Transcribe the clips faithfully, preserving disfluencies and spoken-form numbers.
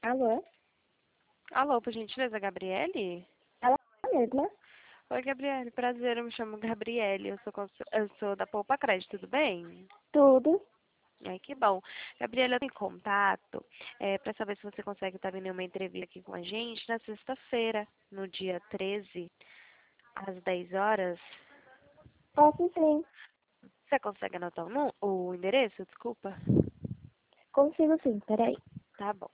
Alô? Alô, por gentileza, Gabriele? Ela mesma? Oi, Gabriele, prazer, eu me chamo Gabriele, eu sou, cons- eu sou da Poupa Crédito, tudo bem? Tudo. Ai, que bom. Gabriela, eu tenho contato é, para saber se você consegue estar vindo em uma entrevista aqui com a gente na sexta-feira, no dia treze, às dez horas. Posso sim. Você consegue anotar o, nu- o endereço? Desculpa. Consigo sim, peraí. Tá bom.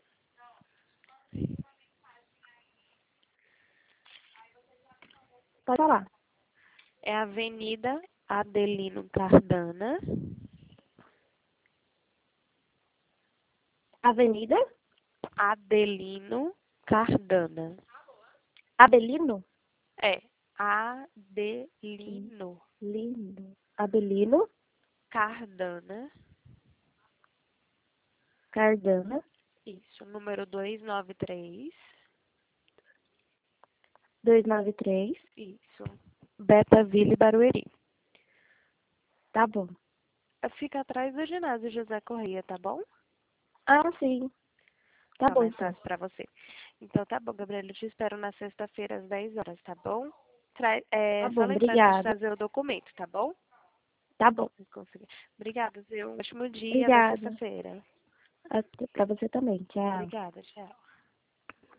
Pode falar. É Avenida Adelino Cardana, Avenida Adelino Cardana. Abelino? É, Sim. Adelino Lindo. Abelino Cardana. Cardana. Isso, número duzentos e noventa e três. duzentos e noventa e três. Isso. Betaville, Barueri. Tá bom. Fica atrás do ginásio José Corrêa, tá bom? Ah, sim. Tá Tá bom mais então. fácil pra você. Então tá bom, Gabriela, eu te espero na sexta-feira às dez horas, tá bom? Tra Tá é, só bom, lembrando de obrigada. trazer o documento, tá bom? Tá bom. Consegui. Obrigada, viu? Um ótimo dia, até Obrigada. sexta-feira. Até pra você também. Tchau. Obrigada, tchau.